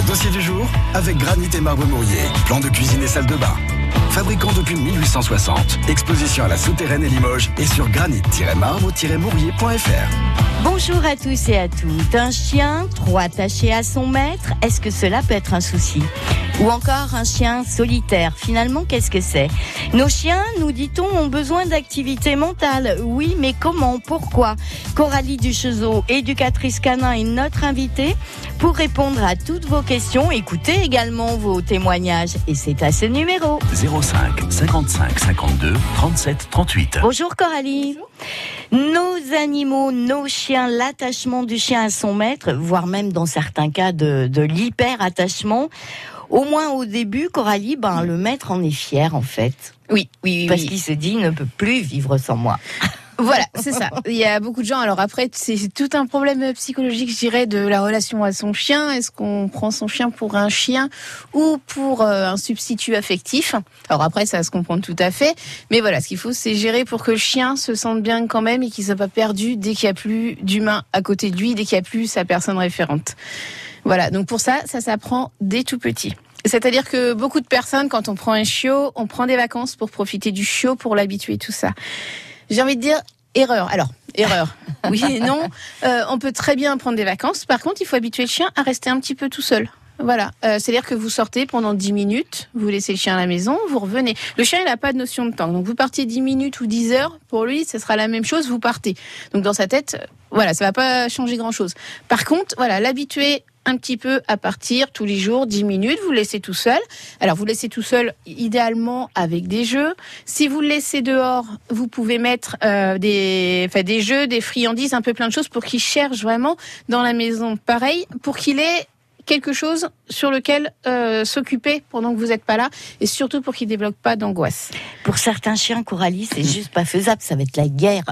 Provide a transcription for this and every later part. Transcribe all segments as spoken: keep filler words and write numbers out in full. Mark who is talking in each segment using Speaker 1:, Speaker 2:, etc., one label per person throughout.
Speaker 1: Le dossier du jour avec Granit et Marbre Mourier. Plan de cuisine et salle de bain. Fabricant depuis mille huit cent soixante. Exposition à la Souterraine et Limoges et sur granit tiret marbre tiret mourier point f r.
Speaker 2: Bonjour à tous et à toutes. Un chien trop attaché à son maître, est-ce que cela peut être un souci ? Ou encore un chien solitaire. Finalement, qu'est-ce que c'est ? Nos chiens, nous dit-on, ont besoin d'activité mentale. Oui, mais comment ? Pourquoi ? Coralie Duchezeau, éducatrice canin, est notre invitée pour répondre à toutes vos questions. Écoutez également vos témoignages. Et c'est à ce numéro.
Speaker 3: zéro cinq cinquante-cinq cinquante-deux trente-sept trente-huit.
Speaker 2: Bonjour Coralie. Bonjour. Nos animaux, nos chiens, l'attachement du chien à son maître, voire même dans certains cas de, de l'hyper-attachement. Au moins au début, Coralie, ben, le maître en est fier en fait.
Speaker 4: Oui, oui, oui.
Speaker 2: Parce
Speaker 4: oui.
Speaker 2: qu'il se dit, il ne peut plus vivre sans moi.
Speaker 4: Voilà, c'est ça. Il y a beaucoup de gens. Alors après, c'est tout un problème psychologique, je dirais, de la relation à son chien. Est-ce qu'on prend son chien pour un chien ou pour euh, un substitut affectif ? Alors après, ça va se comprendre tout à fait. Mais voilà, ce qu'il faut, c'est gérer pour que le chien se sente bien quand même et qu'il ne soit pas perdu dès qu'il n'y a plus d'humain à côté de lui, dès qu'il n'y a plus sa personne référente. Voilà, donc pour ça, ça s'apprend dès tout petit. C'est-à-dire que beaucoup de personnes, quand on prend un chiot, on prend des vacances pour profiter du chiot, pour l'habituer, tout ça. J'ai envie de dire erreur. Alors, erreur. Oui et non. Euh, on peut très bien prendre des vacances. Par contre, il faut habituer le chien à rester un petit peu tout seul. Voilà. Euh, c'est-à-dire que vous sortez pendant dix minutes, vous laissez le chien à la maison, vous revenez. Le chien, il n'a pas de notion de temps. Donc, vous partez dix minutes ou dix heures. Pour lui, ce sera la même chose, vous partez. Donc, dans sa tête, voilà, ça va pas changer grand-chose. Par contre, voilà, l'habituer un petit peu à partir tous les jours, dix minutes, vous le laissez tout seul. Alors, vous le laissez tout seul, idéalement, avec des jeux. Si vous le laissez dehors, vous pouvez mettre euh, des, enfin, des jeux, des friandises, un peu plein de choses pour qu'il cherche vraiment dans la maison. Pareil, pour qu'il ait quelque chose sur lequel euh, s'occuper pendant que vous n'êtes pas là, et surtout pour qu'il ne débloque pas d'angoisse.
Speaker 2: Pour certains chiens, Coralie, c'est juste pas faisable, ça va être la guerre,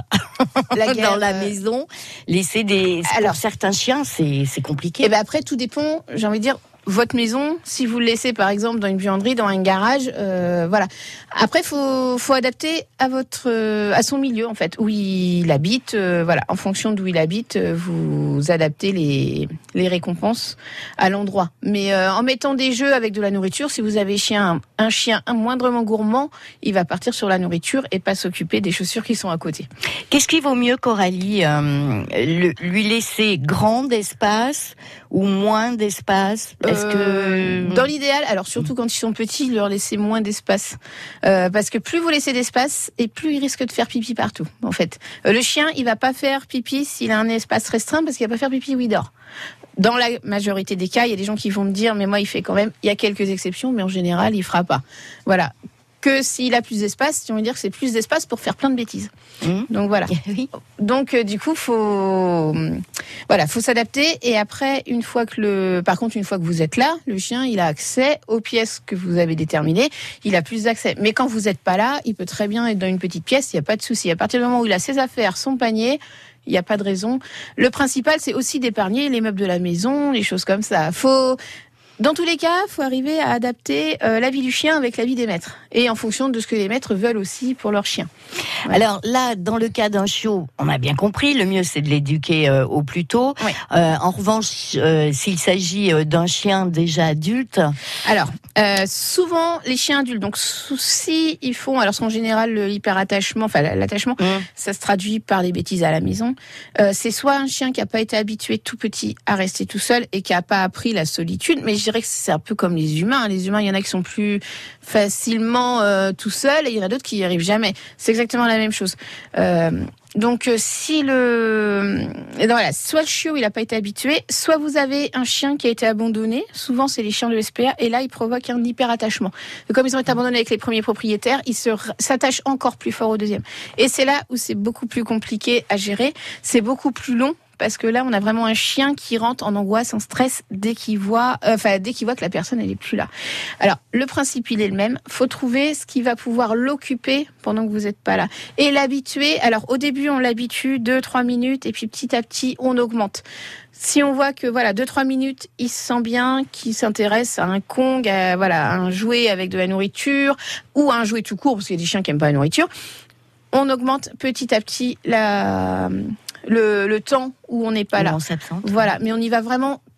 Speaker 2: la guerre dans la euh... maison. Laisser des... Alors, pour certains chiens, c'est, c'est compliqué.
Speaker 4: Et ben après, tout dépend, j'ai envie de dire, votre maison, si vous le laissez par exemple dans une buanderie, dans un garage, euh, voilà. Après, faut faut adapter à votre euh, à son milieu en fait, où il habite, euh, voilà. En fonction d'où il habite, euh, vous adaptez les les récompenses à l'endroit. Mais euh, en mettant des jeux avec de la nourriture, si vous avez chien un chien un moindrement gourmand, il va partir sur la nourriture et pas s'occuper des chaussures qui sont à côté.
Speaker 2: Qu'est-ce qui vaut mieux, Coralie, euh, le, lui laisser grand d'espace ou moins d'espace? Est-ce
Speaker 4: euh,
Speaker 2: que
Speaker 4: dans l'idéal, alors surtout quand ils sont petits, leur laisser moins d'espace, euh, parce que plus vous laissez d'espace et plus il risque de faire pipi partout. En fait, euh, le chien, il va pas faire pipi s'il a un espace restreint parce qu'il va pas faire pipi où il dort. Dans la majorité des cas, il y a des gens qui vont me dire, mais moi, il fait quand même. Il y a quelques exceptions, mais en général, il fera pas. Voilà. Que s'il a plus d'espace, on va dire que c'est plus d'espace pour faire plein de bêtises. Mmh. Donc voilà.
Speaker 2: Oui.
Speaker 4: Donc euh, du coup, faut voilà, faut s'adapter. Et après, une fois que le, par contre, une fois que vous êtes là, le chien, il a accès aux pièces que vous avez déterminées. Il a plus d'accès. Mais quand vous n'êtes pas là, il peut très bien être dans une petite pièce. Il n'y a pas de souci. À partir du moment où il a ses affaires, son panier, il n'y a pas de raison. Le principal, c'est aussi d'épargner les meubles de la maison, les choses comme ça. Faut Dans tous les cas, il faut arriver à adapter euh, la vie du chien avec la vie des maîtres. Et en fonction de ce que les maîtres veulent aussi pour leur chien.
Speaker 2: Voilà. Alors là, dans le cas d'un chiot, on a bien compris, le mieux c'est de l'éduquer euh, au plus tôt.
Speaker 4: Oui.
Speaker 2: Euh, en revanche, euh, s'il s'agit euh, d'un chien déjà adulte...
Speaker 4: Alors, euh, souvent, les chiens adultes, donc si ils font, alors en général, l'hyperattachement, enfin l'attachement, mmh. ça se traduit par des bêtises à la maison. Euh, c'est soit un chien qui n'a pas été habitué tout petit à rester tout seul et qui n'a pas appris la solitude, mais je dirais que c'est un peu comme les humains. Les humains, il y en a qui sont plus facilement euh, tout seuls et il y en a d'autres qui n'y arrivent jamais. C'est exactement la même chose. Euh, donc, si le... Voilà, soit le chiot, il n'a pas été habitué, soit vous avez un chien qui a été abandonné. Souvent, c'est les chiens de S P A, et là, il provoque un hyperattachement. Et comme ils ont été abandonnés avec les premiers propriétaires, ils se, s'attachent encore plus fort au deuxième. Et c'est là où c'est beaucoup plus compliqué à gérer. C'est beaucoup plus long. Parce que là, on a vraiment un chien qui rentre en angoisse, en stress dès qu'il voit, euh, enfin dès qu'il voit que la personne elle est plus là. Alors le principe il est le même. Faut trouver ce qui va pouvoir l'occuper pendant que vous n'êtes pas là et l'habituer. Alors au début on l'habitue deux trois minutes et puis petit à petit on augmente. Si on voit que voilà deux trois minutes, il se sent bien, qu'il s'intéresse à un Kong, à, voilà à un jouet avec de la nourriture ou à un jouet tout court parce qu'il y a des chiens qui aiment pas la nourriture. On augmente petit à petit la, le, le temps où on n'est pas là.
Speaker 2: On s'absente.
Speaker 4: Voilà, mais on y va vraiment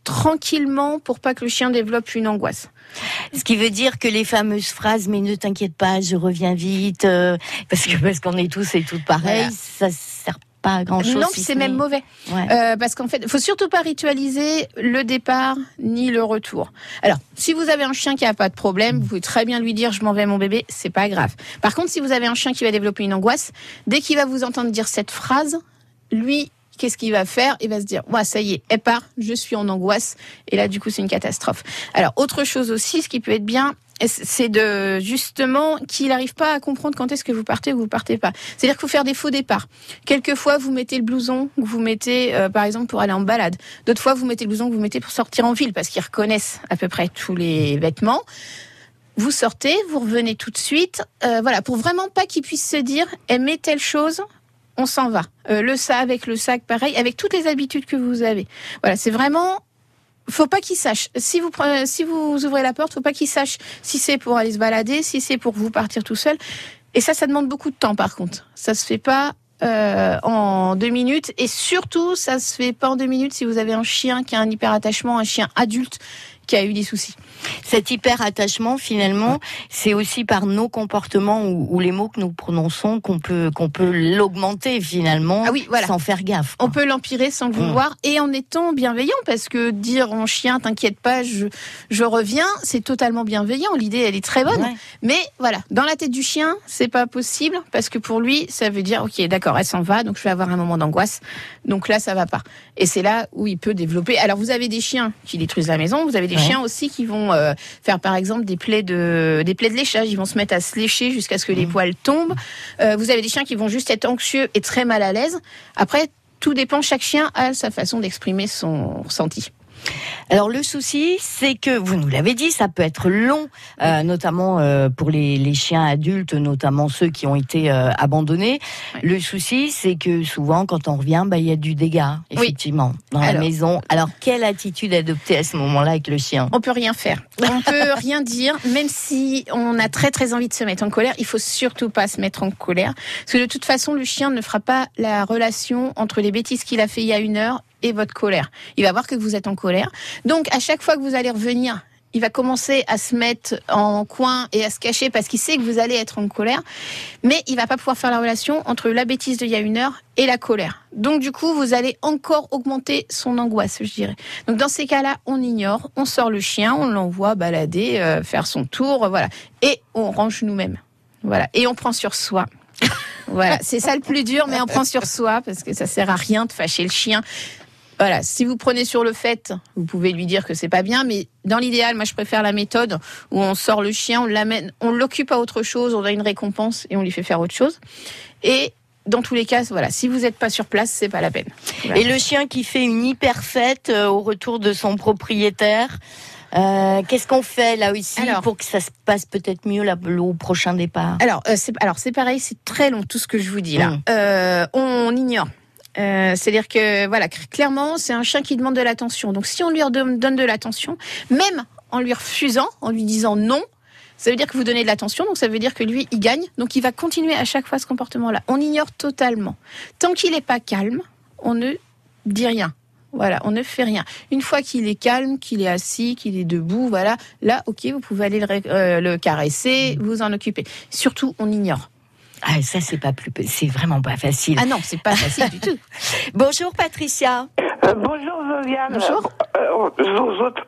Speaker 4: tranquillement pour pas que le chien développe une angoisse.
Speaker 2: Ce qui veut dire que les fameuses phrases, mais ne t'inquiète pas, je reviens vite, euh, parce que parce qu'on est tous et toutes pareils, voilà. Ça sert pas à grand chose.
Speaker 4: Non,
Speaker 2: si
Speaker 4: c'est
Speaker 2: ce
Speaker 4: même
Speaker 2: n'est...
Speaker 4: mauvais.
Speaker 2: Ouais.
Speaker 4: Euh, parce qu'en fait, faut surtout pas ritualiser le départ ni le retour. Alors, si vous avez un chien qui a pas de problème, vous pouvez très bien lui dire je m'en vais mon bébé, c'est pas grave. Par contre, si vous avez un chien qui va développer une angoisse, dès qu'il va vous entendre dire cette phrase, lui, qu'est-ce qu'il va faire ? Il va se dire, ouais, ça y est, elle part, je suis en angoisse. Et là, du coup, c'est une catastrophe. Alors, autre chose aussi, ce qui peut être bien, c'est de, justement, qu'il n'arrive pas à comprendre quand est-ce que vous partez ou vous partez pas. C'est-à-dire qu'il faut faire des faux départs. Quelquefois, vous mettez le blouson que vous mettez, euh, par exemple, pour aller en balade. D'autres fois, vous mettez le blouson que vous mettez pour sortir en ville, parce qu'ils reconnaissent à peu près tous les vêtements. Vous sortez, vous revenez tout de suite. Euh, voilà, pour vraiment pas qu'ils puissent se dire, aimez telle chose, on s'en va. Euh, le sac, avec le sac, pareil, avec toutes les habitudes que vous avez. Voilà, c'est vraiment... Faut pas qu'ils sachent. Si vous prenez, si vous ouvrez la porte, faut pas qu'ils sachent si c'est pour aller se balader, si c'est pour vous partir tout seul. Et ça, ça demande beaucoup de temps, par contre. Ça se fait pas euh, en deux minutes. Et surtout, ça se fait pas en deux minutes si vous avez un chien qui a un hyperattachement, un chien adulte qui a eu des soucis.
Speaker 2: Cet hyper-attachement, finalement, c'est aussi par nos comportements ou, ou les mots que nous prononçons qu'on peut, qu'on peut l'augmenter, finalement,
Speaker 4: ah oui, voilà.
Speaker 2: sans faire gaffe. Quoi.
Speaker 4: On peut l'empirer sans le vouloir, mmh. et en étant bienveillant, parce que dire en chien, t'inquiète pas, je, je reviens, c'est totalement bienveillant. L'idée, elle est très bonne. Ouais. Mais voilà, dans la tête du chien, c'est pas possible, parce que pour lui, ça veut dire, ok, d'accord, elle s'en va, donc je vais avoir un moment d'angoisse. Donc là, ça va pas. Et c'est là où il peut développer. Alors, vous avez des chiens qui détruisent la maison, vous avez des ouais. chiens aussi qui vont euh, faire par exemple des plaies de des plaies de léchage, ils vont se mettre à se lécher jusqu'à ce que mmh. les poils tombent. Euh, vous avez des chiens qui vont juste être anxieux et très mal à l'aise. Après, tout dépend, chaque chien a sa façon d'exprimer son ressenti.
Speaker 2: Alors le souci, c'est que, vous nous l'avez dit, ça peut être long, euh, notamment euh, pour les, les chiens adultes, notamment ceux qui ont été euh, abandonnés. Ouais. Le souci, c'est que souvent, quand on revient, bah, il y a du dégât, effectivement, oui. dans Alors, la maison. Alors, quelle attitude adopter à ce moment-là avec le chien ?
Speaker 4: On peut rien faire. On peut rien dire, même si on a très très envie de se mettre en colère. Il faut surtout pas se mettre en colère, parce que de toute façon, le chien ne fera pas la relation entre les bêtises qu'il a fait il y a une heure et votre colère. Il va voir que vous êtes en colère. Donc, à chaque fois que vous allez revenir, il va commencer à se mettre en coin et à se cacher parce qu'il sait que vous allez être en colère. Mais il va pas pouvoir faire la relation entre la bêtise d'il y a une heure et la colère. Donc, du coup, vous allez encore augmenter son angoisse, je dirais. Donc, dans ces cas-là, on ignore, on sort le chien, on l'envoie balader, euh, faire son tour, voilà. Et on range nous-mêmes. Voilà. Et on prend sur soi. Voilà. C'est ça le plus dur, mais on prend sur soi parce que ça sert à rien de fâcher le chien. Voilà, si vous prenez sur le fait, vous pouvez lui dire que c'est pas bien, mais dans l'idéal, moi je préfère la méthode où on sort le chien, on l'amène, on l'occupe à autre chose, on a une récompense et on lui fait faire autre chose. Et dans tous les cas, voilà, si vous n'êtes pas sur place, c'est pas la peine. Voilà.
Speaker 2: Et le chien qui fait une hyper fête euh, au retour de son propriétaire, euh, qu'est-ce qu'on fait là aussi alors, pour que ça se passe peut-être mieux là, au prochain départ ?
Speaker 4: Alors, euh, c'est, alors c'est pareil, c'est très long tout ce que je vous dis là. Mmh. Euh, on ignore. Euh, c'est-à-dire que voilà, clairement, c'est un chien qui demande de l'attention. Donc, si on lui donne de l'attention, même en lui refusant, en lui disant non, ça veut dire que vous donnez de l'attention. Donc, ça veut dire que lui, il gagne. Donc, il va continuer à chaque fois ce comportement-là. On ignore totalement. Tant qu'il n'est pas calme, on ne dit rien. Voilà, on ne fait rien. Une fois qu'il est calme, qu'il est assis, qu'il est debout, voilà, là, ok, vous pouvez aller le, euh, le caresser, vous en occuper. Surtout, on ignore.
Speaker 2: Ah, ça, c'est pas plus, c'est vraiment pas facile.
Speaker 4: Ah non, c'est pas facile du tout.
Speaker 2: Bonjour, Patricia.
Speaker 5: Euh, bonjour, Josiane.
Speaker 4: Bonjour.
Speaker 5: Euh, euh, autres.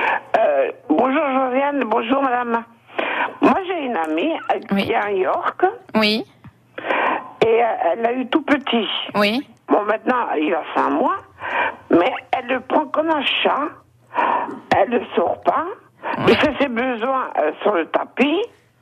Speaker 5: Euh, bonjour, Josiane. Bonjour, madame. Moi, j'ai une amie oui. qui est à York.
Speaker 4: Oui.
Speaker 5: Et euh, elle a eu tout petit.
Speaker 4: Oui.
Speaker 5: Bon, maintenant, il a cinq mois. Mais elle le prend comme un chat. Elle ne sort pas. Oui. Il fait ses besoins euh, sur le tapis.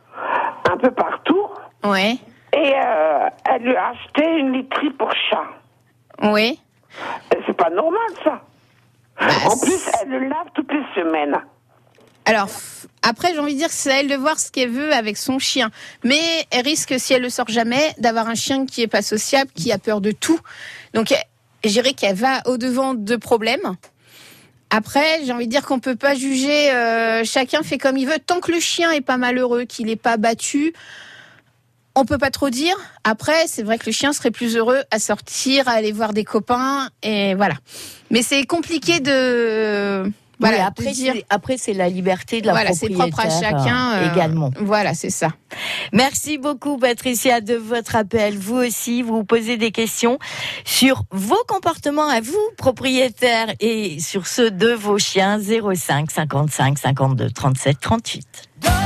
Speaker 5: Un peu partout.
Speaker 4: Oui.
Speaker 5: Et euh, elle lui a acheté une literie pour chat.
Speaker 4: Oui.
Speaker 5: C'est pas normal, ça. Bah, en plus, elle le lave toutes les semaines.
Speaker 4: Alors, après, j'ai envie de dire que c'est à elle de voir ce qu'elle veut avec son chien. Mais elle risque, si elle le sort jamais, d'avoir un chien qui est pas sociable, qui a peur de tout. Donc, je dirais qu'elle va au-devant de problèmes. Après, j'ai envie de dire qu'on peut pas juger, euh, chacun fait comme il veut. Tant que le chien est pas malheureux, qu'il est pas battu, On peut pas trop dire. Après, c'est vrai que le chien serait plus heureux à sortir, à aller voir des copains, et voilà. Mais c'est compliqué de... Voilà,
Speaker 2: oui, après,
Speaker 4: dire...
Speaker 2: c'est, après, c'est la liberté de la
Speaker 4: voilà,
Speaker 2: propriétaire.
Speaker 4: c'est propre à chacun.
Speaker 2: Euh, également.
Speaker 4: Voilà, c'est ça.
Speaker 2: Merci beaucoup, Patricia, de votre appel. Vous aussi, vous posez des questions sur vos comportements à vous, propriétaires, et sur ceux de vos chiens. zéro cinq cinquante-cinq cinquante-deux trente-sept trente-huit.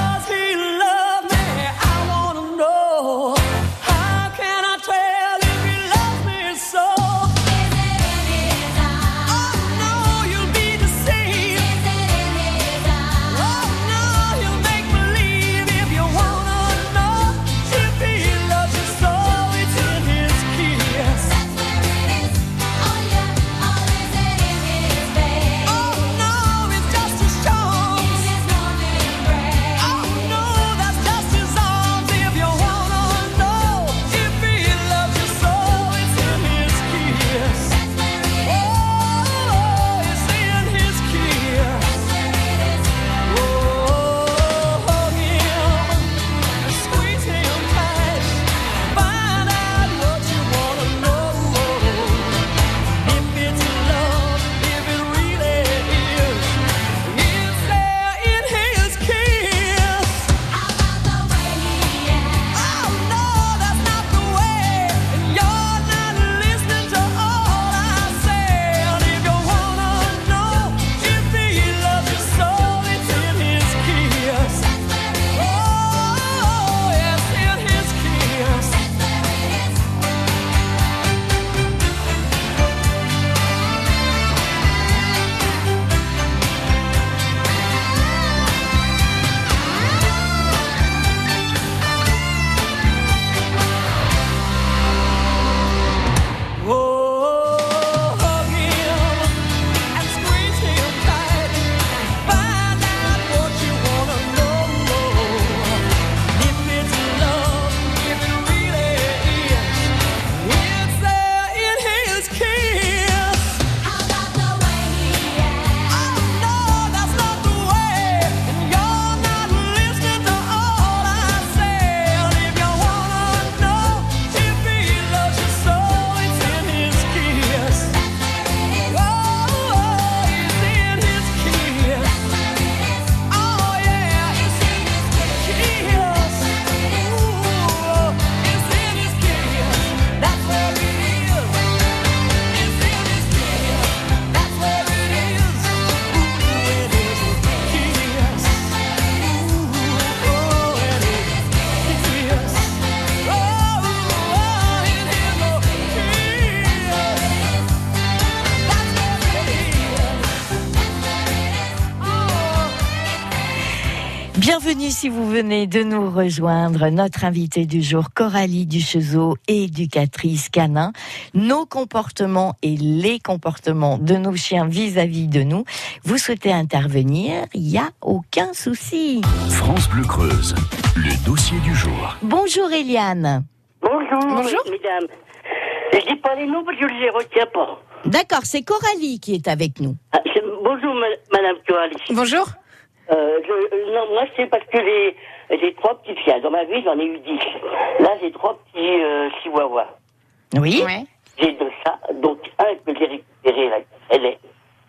Speaker 2: Bienvenue si vous venez de nous rejoindre. Notre invitée du jour, Coralie Duchezeau, éducatrice canin. Nos comportements et les comportements de nos chiens vis-à-vis de nous. Vous souhaitez intervenir, il n'y a aucun souci.
Speaker 3: France Bleu Creuse, le dossier du jour.
Speaker 2: Bonjour Eliane.
Speaker 6: Bonjour,
Speaker 4: Bonjour.
Speaker 6: mesdames. Je dis pas les noms parce que je les retiens pas.
Speaker 2: D'accord, c'est Coralie qui est avec nous.
Speaker 6: Ah, c'est- bonjour, ma- madame Coralie.
Speaker 4: Bonjour.
Speaker 6: Euh, je, non, moi, c'est parce que j'ai, j'ai trois petits chiens. Dans ma vie, j'en ai eu dix. Là, j'ai trois petits euh, chihuahuas.
Speaker 2: Oui.
Speaker 4: Ouais.
Speaker 6: J'ai deux chats. Donc, un que j'ai récupéré, là, elle est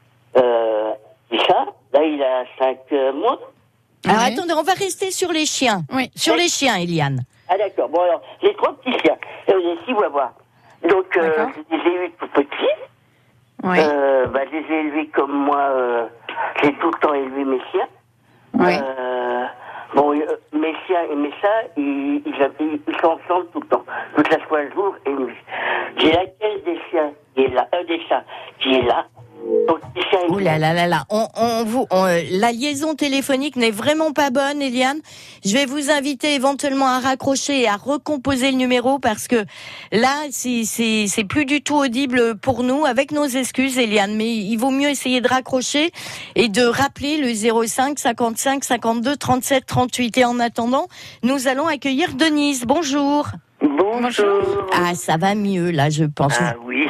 Speaker 6: euh, des chats. Là, il a cinq euh, mois.
Speaker 2: Alors
Speaker 4: Ouais.
Speaker 2: attendez, on va rester sur les chiens.
Speaker 4: Oui.
Speaker 2: Sur les chiens, Eliane.
Speaker 6: Ah, d'accord. Bon, alors, j'ai trois petits chiens. Euh, des chihuahuas. Donc, euh,
Speaker 4: D'accord.
Speaker 6: je les ai eus tout petits.
Speaker 4: Ouais.
Speaker 6: Euh, bah, je les ai élevés comme moi. Euh, j'ai tout le temps élevé mes chiens.
Speaker 4: Ouais.
Speaker 6: Euh, bon, euh, mes chiens et mes chats, ils, ils, ils, ils sont ensemble tout le temps, toute la fois jour et nuit. J'ai laquelle des chiens qui est là, un des chats qui est là. Donc, les chiens,
Speaker 2: Ouh là là là là, on, on vous, on, euh, la liaison téléphonique n'est vraiment pas bonne, Eliane. Je vais vous inviter éventuellement à raccrocher et à recomposer le numéro parce que là, c'est, c'est, c'est plus du tout audible pour nous, avec nos excuses, Eliane. Mais il vaut mieux essayer de raccrocher et de rappeler le zéro cinq cinquante-cinq cinquante-deux trente-sept trente-huit. Et en attendant, nous allons accueillir Denise. Bonjour.
Speaker 6: Bonjour.
Speaker 2: Ah, ça va mieux là, je pense.
Speaker 7: Ah oui.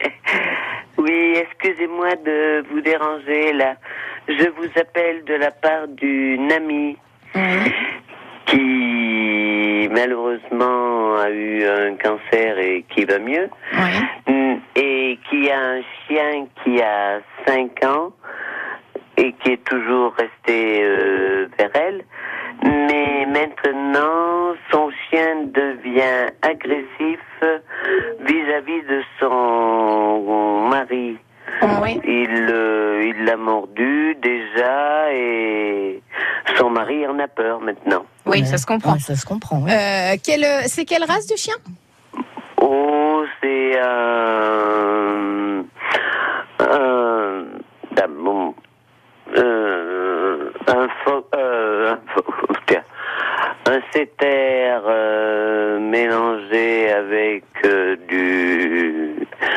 Speaker 7: Oui, excusez-moi de vous déranger là. Je vous appelle de la part d'une amie qui malheureusement a eu un cancer et qui va mieux.
Speaker 4: Oui.
Speaker 7: Et qui a un chien qui a cinq ans et qui est toujours resté euh, vers elle. Mais maintenant, son chien devient agressif vis-à-vis de son mari.
Speaker 4: Oui.
Speaker 7: Il, euh, il l'a mordu déjà et son mari en a peur maintenant.
Speaker 4: Oui,
Speaker 2: Ouais.
Speaker 4: ça se comprend.
Speaker 2: Ouais, ça se comprend. Oui.
Speaker 4: Euh, quelle, c'est quelle race de chien?
Speaker 7: Oh, c'est un... un... d'un- bon, euh, un faux... Euh, un faux... tiens, un setter euh, mélangé avec euh, du...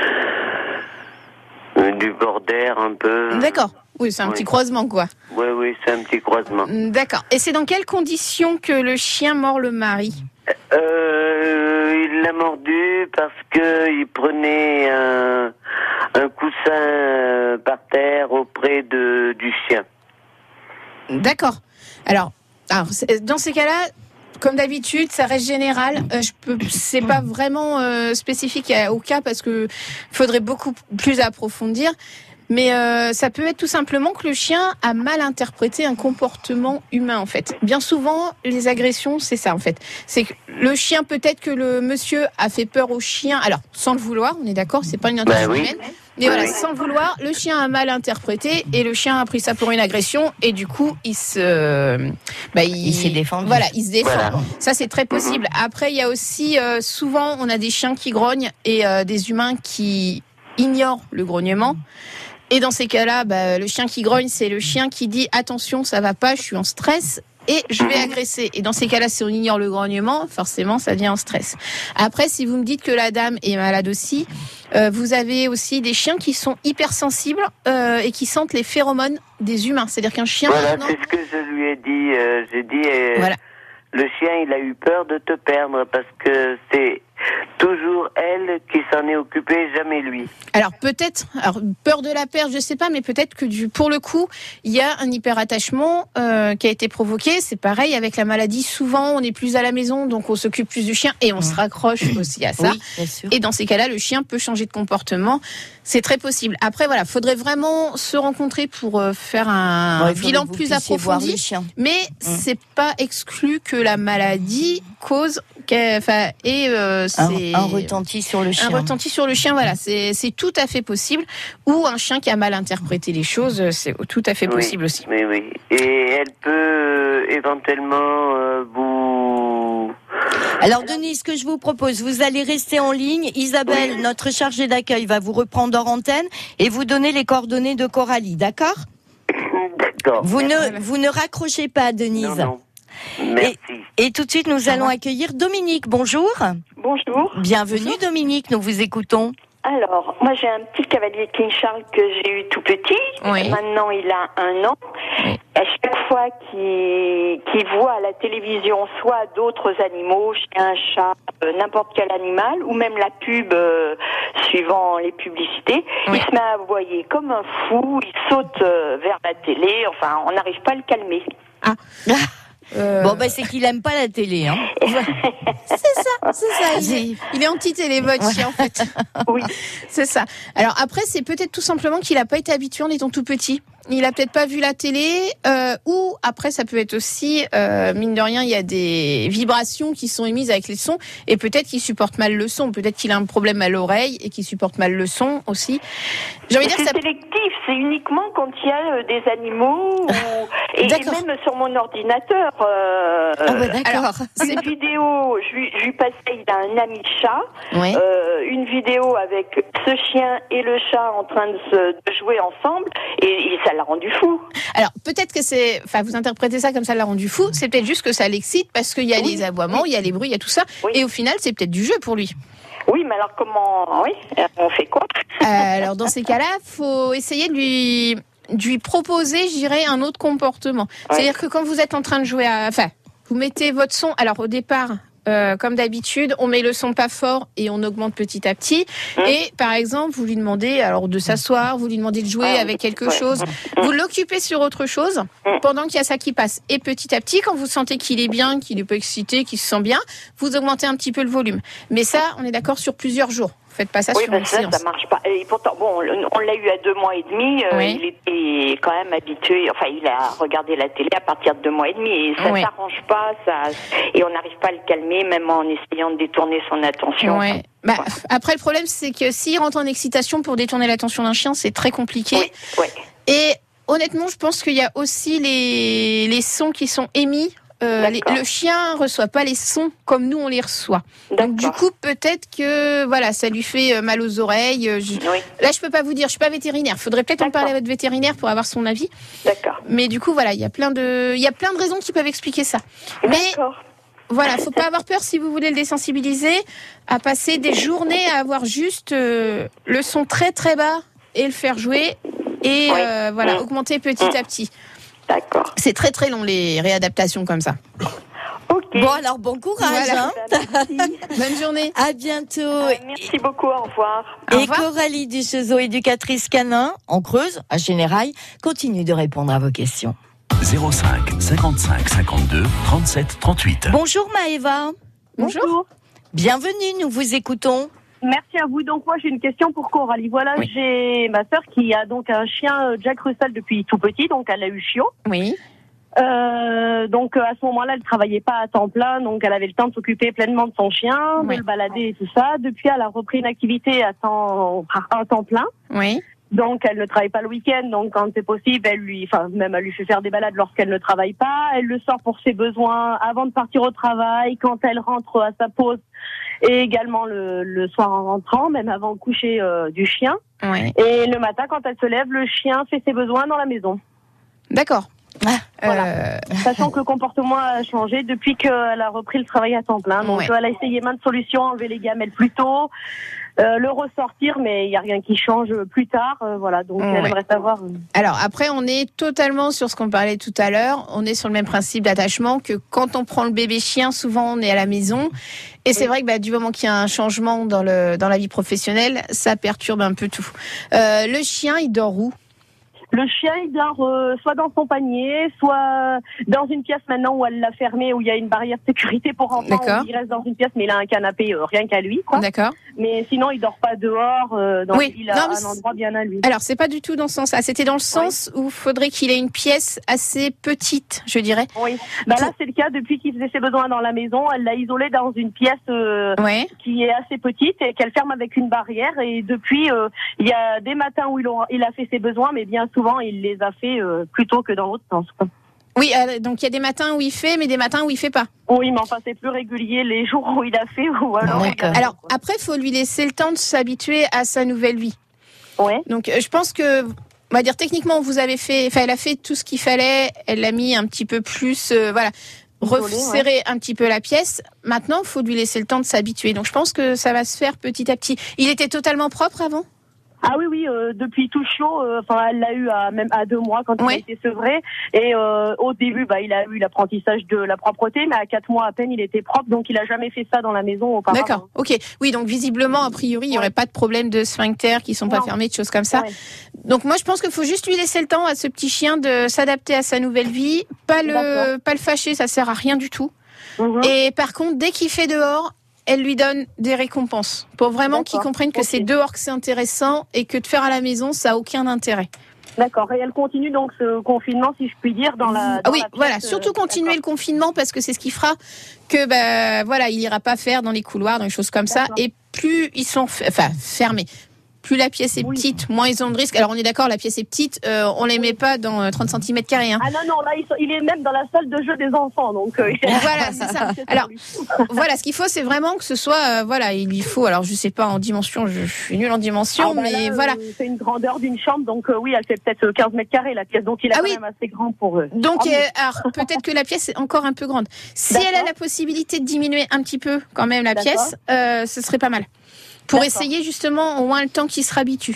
Speaker 7: du border un peu.
Speaker 4: D'accord. Oui, c'est un
Speaker 7: Oui.
Speaker 4: petit croisement, quoi.
Speaker 7: Oui, oui, c'est un petit croisement.
Speaker 4: D'accord. Et c'est dans quelles conditions que le chien mord le mari?
Speaker 7: Euh, il l'a mordu parce que il prenait un, un coussin euh, par terre auprès de, du chien.
Speaker 4: D'accord. Alors, alors c'est- dans ces cas-là, comme d'habitude, ça reste général. Euh, je peux, c'est pas vraiment euh, spécifique à- au cas parce que faudrait beaucoup plus approfondir. Mais euh, ça peut être tout simplement que le chien a mal interprété un comportement humain, en fait. Bien souvent, les agressions, c'est ça, en fait. C'est que le chien, peut-être que le monsieur a fait peur au chien. Alors, sans le vouloir, on est d'accord, c'est pas une intention
Speaker 7: Ben oui.
Speaker 4: humaine. Mais
Speaker 7: Oui,
Speaker 4: voilà,
Speaker 7: oui.
Speaker 4: sans le vouloir, le chien a mal interprété et le chien a pris ça pour une agression et du coup, il se, bah, il,
Speaker 2: Il s'est défendu.
Speaker 4: Voilà, il se défend.
Speaker 7: Voilà.
Speaker 4: Ça, c'est très possible. Après, il y a aussi, euh, souvent, on a des chiens qui grognent et euh, des humains qui ignorent le grognement. Et dans ces cas-là, bah, le chien qui grogne, c'est le chien qui dit attention, ça va pas, je suis en stress et je vais agresser. Et dans ces cas-là, si on ignore le grognement, forcément, ça devient en stress. Après, si vous me dites que la dame est malade aussi, euh, vous avez aussi des chiens qui sont hypersensibles euh, et qui sentent les phéromones des humains. C'est-à-dire qu'un chien,
Speaker 7: Voilà,
Speaker 4: maintenant,
Speaker 7: c'est ce que je lui ai dit. Euh, j'ai dit, euh,
Speaker 4: Voilà.
Speaker 7: le chien, il a eu peur de te perdre parce que c'est toujours elle qui s'en est occupée, jamais lui.
Speaker 4: Alors peut-être, alors peur de la perte, je sais pas, mais peut-être que du, pour le coup, il y a un hyperattachement euh, qui a été provoqué. C'est pareil avec la maladie. Souvent, on est plus à la maison, donc on s'occupe plus du chien et on se raccroche aussi à ça.
Speaker 2: Oui, bien sûr.
Speaker 4: Et dans ces cas-là, le chien peut changer de comportement. C'est très possible. Après, voilà, faudrait vraiment se rencontrer pour euh, faire un
Speaker 2: Ouais, il faudrait
Speaker 4: bilan
Speaker 2: que vous
Speaker 4: plus
Speaker 2: puissiez voir le
Speaker 4: approfondi.
Speaker 2: chien.
Speaker 4: Mais c'est pas exclu que la maladie cause, qu'elle- enfin, et euh,
Speaker 2: Un,
Speaker 4: c'est
Speaker 2: un retenti sur le chien.
Speaker 4: un retenti sur le chien, voilà, c'est c'est tout à fait possible. Ou un chien qui a mal interprété les choses, c'est tout à fait possible
Speaker 7: oui,
Speaker 4: aussi.
Speaker 7: Oui, oui. Et elle peut euh, éventuellement euh, vous...
Speaker 2: Alors Denise, ce que je vous propose, vous allez rester en ligne. Isabelle,
Speaker 7: Oui.
Speaker 2: notre chargée d'accueil, va vous reprendre en antenne et vous donner les coordonnées de Coralie, d'accord?
Speaker 7: D'accord.
Speaker 2: Vous
Speaker 4: Voilà.
Speaker 2: ne vous ne raccrochez pas, Denise.
Speaker 7: Non, non. Merci.
Speaker 2: Et tout de suite, nous allons accueillir Dominique. Bonjour.
Speaker 8: Bonjour.
Speaker 2: Bienvenue Dominique, nous vous écoutons.
Speaker 8: Alors, moi j'ai un petit cavalier King Charles que j'ai eu tout petit.
Speaker 4: Oui.
Speaker 8: Maintenant il a un an. À chaque fois qu'il qu'il voit à la télévision soit d'autres animaux, chien, chat, euh, n'importe quel animal, ou même la pub euh, suivant les publicités,
Speaker 4: Oui.
Speaker 8: il se met à aboyer comme un fou, il saute euh, vers la télé, enfin on n'arrive pas à le calmer.
Speaker 4: Euh,
Speaker 2: Bon, ben c'est qu'il aime pas la télé. Hein.
Speaker 4: c'est ça, c'est ça. Il est, il est anti-télé, votre chien, en fait.
Speaker 8: Oui.
Speaker 4: C'est ça. Alors après, c'est peut-être tout simplement qu'il n'a pas été habitué en étant tout petit. Il a peut-être pas vu la télé, euh, ou après ça peut être aussi, euh, mine de rien, il y a des vibrations qui sont émises avec les sons, et peut-être qu'il supporte mal le son, peut-être qu'il a un problème à l'oreille et qu'il supporte mal le son aussi. J'ai envie de
Speaker 8: C'est
Speaker 4: dire ça.
Speaker 8: sélectif, c'est uniquement quand il y a euh, des animaux ou... et, et
Speaker 2: D'accord.
Speaker 8: même sur mon ordinateur. Euh...
Speaker 2: Ah ouais, d'accord.
Speaker 8: Une vidéo, je lui, je lui passais, il a un ami chat,
Speaker 4: Ouais.
Speaker 8: euh, une vidéo avec ce chien et le chat en train de, se, de jouer ensemble, et, et ça l'a rendu fou.
Speaker 4: Alors peut-être que c'est, enfin vous interprétez ça comme ça l'a rendu fou. C'est peut-être juste que ça l'excite parce qu'il y a
Speaker 8: Oui.
Speaker 4: les aboiements, il y a les bruits, il y a tout ça,
Speaker 8: Oui.
Speaker 4: et au final c'est peut-être du jeu pour lui.
Speaker 8: Oui, mais alors comment... Oui, on fait quoi?
Speaker 4: Euh, alors dans ces cas-là, faut essayer de lui, de lui proposer, je dirais, un autre comportement. C'est-à-dire que quand vous êtes en train de jouer à, enfin, vous mettez votre son. Alors au départ, euh, comme d'habitude, on met le son pas fort et on augmente petit à petit. Mmh. Et par exemple, vous lui demandez alors de s'asseoir, vous lui demandez de jouer ah, avec quelque ouais. chose, mmh. vous l'occupez sur autre chose mmh. pendant qu'il y a ça qui passe. Et petit à petit, quand vous sentez qu'il est bien, qu'il est pas excité, qu'il se sent bien, vous augmentez un petit peu le volume. Mais ça, on est d'accord sur plusieurs jours. Faites pas ça
Speaker 8: oui,
Speaker 4: sur
Speaker 8: une
Speaker 4: une
Speaker 8: ça,
Speaker 4: séance.
Speaker 8: Ça marche pas. Et pourtant, bon, on l'a eu à deux mois et demi. Euh, oui. Il était quand même habitué. Enfin, il a regardé la télé à partir de deux mois et demi. Et ça oui. s'arrange pas. Ça, et on n'arrive pas à le calmer, même en essayant de détourner son attention.
Speaker 4: Ouais. Bah, après, le problème, c'est que s'il rentre en excitation pour détourner l'attention d'un chien, c'est très compliqué.
Speaker 8: Oui. Oui.
Speaker 4: Et honnêtement, je pense qu'il y a aussi les les sons qui sont émis. Euh, les, le chien reçoit pas les sons comme nous on les reçoit. D'accord. Donc du coup peut-être que voilà ça lui fait mal aux oreilles. Je, oui. Là je peux pas vous dire, je suis pas vétérinaire. Faudrait peut-être D'accord. en parler à votre vétérinaire pour avoir son avis.
Speaker 8: D'accord.
Speaker 4: Mais du coup voilà il y a plein de il y a plein de raisons qui peuvent expliquer ça. Mais D'accord. voilà faut pas avoir peur si vous voulez le désensibiliser à passer des journées à avoir juste euh, le son très très bas et le faire jouer et oui. euh, voilà mmh. augmenter petit mmh. à petit.
Speaker 8: D'accord.
Speaker 4: C'est très très long les réadaptations comme ça.
Speaker 8: Ok.
Speaker 2: Bon alors bon courage.
Speaker 4: Voilà.
Speaker 2: Hein.
Speaker 4: Bonne journée.
Speaker 2: À bientôt.
Speaker 8: Euh, merci beaucoup. Au revoir.
Speaker 2: Et
Speaker 4: au revoir.
Speaker 2: Coralie Duchezeau, éducatrice canin en Creuse, à Générail, continue de répondre à vos questions.
Speaker 3: zéro cinq cinquante-cinq cinquante-deux trente-sept trente-huit.
Speaker 2: Bonjour Maëva.
Speaker 4: Bonjour.
Speaker 8: Bonjour.
Speaker 2: Bienvenue, nous vous écoutons.
Speaker 9: Merci à vous. Donc moi j'ai une question pour Coralie. Voilà, oui. J'ai ma sœur qui a donc un chien Jack Russell depuis tout petit, donc elle a eu chiot.
Speaker 4: Oui.
Speaker 9: Euh, donc à ce moment-là, elle travaillait pas à temps plein, donc elle avait le temps de s'occuper pleinement de son chien, oui. de le balader et tout ça. Depuis, elle a repris une activité à temps à temps plein.
Speaker 4: Oui.
Speaker 9: Donc elle ne travaille pas le week-end, donc quand c'est possible, elle lui, enfin même elle lui fait faire des balades lorsqu'elle ne travaille pas. Elle le sort pour ses besoins avant de partir au travail, quand elle rentre à sa pause, et également le, le soir en rentrant, même avant le coucher euh, du chien.
Speaker 4: Oui.
Speaker 9: Et le matin, quand elle se lève, le chien fait ses besoins dans la maison.
Speaker 4: D'accord.
Speaker 9: Voilà.
Speaker 4: Euh...
Speaker 9: Sachant que le comportement a changé depuis qu'elle a repris le travail à temps plein. Donc ouais. elle a essayé maintes solutions, enlever les gamelles plus tôt, euh, le ressortir, mais il n'y a rien qui change plus tard. Euh, voilà, donc ouais. elle aimerait savoir.
Speaker 4: Alors après, on est totalement sur ce qu'on parlait tout à l'heure. On est sur le même principe d'attachement que quand on prend le bébé chien, souvent on est à la maison. Et c'est oui. vrai que bah, du moment qu'il y a un changement dans le dans la vie professionnelle, ça perturbe un peu tout. Euh, le chien, il dort où ?
Speaker 9: Le chien, il dort euh, soit dans son panier, soit dans une pièce maintenant où elle l'a fermé, où il y a une barrière de sécurité pour enfants. Il reste dans une pièce, mais il a un canapé euh, rien qu'à lui, quoi.
Speaker 4: D'accord.
Speaker 9: Mais sinon, il dort pas dehors. Euh, dans,
Speaker 4: oui.
Speaker 9: Il a
Speaker 4: non,
Speaker 9: un endroit bien à lui.
Speaker 4: Alors, c'est pas du tout dans ce sens-là. C'était dans le sens oui. où il faudrait qu'il ait une pièce assez petite, je dirais.
Speaker 9: Oui. Bah là, c'est le cas. Depuis qu'il faisait ses besoins dans la maison, elle l'a isolé dans une pièce euh,
Speaker 4: oui.
Speaker 9: qui est assez petite et qu'elle ferme avec une barrière. Et depuis, euh, il y a des matins où il a, il a fait ses besoins, mais bien souvent, il les a fait euh, plutôt que dans l'autre sens. Quoi.
Speaker 4: Oui, euh, donc il y a des matins où il fait, mais des matins où il fait pas.
Speaker 9: Oui, mais enfin, c'est plus régulier les jours où il a fait ou alors.
Speaker 4: D'accord. A... Alors après, il faut lui laisser le temps de s'habituer à sa nouvelle vie.
Speaker 9: Ouais.
Speaker 4: Donc euh, je pense que, on va dire techniquement, vous avez fait, enfin, elle a fait tout ce qu'il fallait. Elle l'a mis un petit peu plus, euh, voilà, resserrer ouais. un petit peu la pièce. Maintenant, il faut lui laisser le temps de s'habituer. Donc je pense que ça va se faire petit à petit. Il était totalement propre avant ?
Speaker 9: Ah oui, oui, euh, depuis tout chaud, enfin, euh, elle l'a eu à, même à deux mois quand ouais. il a été sevré. Et euh, au début, bah, il a eu l'apprentissage de la propreté, mais à quatre mois à peine, il était propre, donc il a jamais fait ça dans la maison auparavant.
Speaker 4: D'accord, ok. Oui, donc visiblement, a priori, il n'y aurait ouais. pas de problème de sphincter qui sont non. pas fermés, de choses comme ça. Ouais. Donc moi, je pense qu'il faut juste lui laisser le temps à ce petit chien de s'adapter à sa nouvelle vie, pas le, pas le fâcher, ça sert à rien du tout. Mmh. Et par contre, dès qu'il fait dehors, elle lui donne des récompenses pour vraiment qu'il comprenne que okay. c'est dehors que c'est intéressant et que de faire à la maison, ça n'a aucun intérêt.
Speaker 9: D'accord. Et elle continue donc ce confinement, si je puis dire, dans la. Dans
Speaker 4: oui,
Speaker 9: la
Speaker 4: voilà. Surtout continuer d'accord. le confinement parce que c'est ce qui fera que, bah, voilà, il ira pas faire dans les couloirs, dans les choses comme d'accord. ça. Et plus ils sont, enfin, fermés. Plus la pièce est oui. petite, moins ils ont de risques. Alors on est d'accord, la pièce est petite, euh, on les met pas dans euh, trente centimètres carrés. Hein.
Speaker 9: Ah non, non, là il, il est même dans la salle de jeu des enfants. Donc euh,
Speaker 4: voilà, c'est ça. Alors voilà, ce qu'il faut, c'est vraiment que ce soit, euh, voilà, il faut, alors je sais pas en dimension, je, je suis nulle en dimension, ah, bah, mais là, voilà.
Speaker 9: Euh, c'est une grandeur d'une chambre, donc euh, oui, elle fait peut-être quinze mètres carrés la pièce, donc il est ah, quand oui. même assez grand pour eux.
Speaker 4: Donc oh, mais... alors peut-être que la pièce est encore un peu grande. Si d'accord. elle a la possibilité de diminuer un petit peu quand même la d'accord. pièce, euh, ce serait pas mal. Pour d'accord. essayer justement au moins le temps qu'il se réhabitue.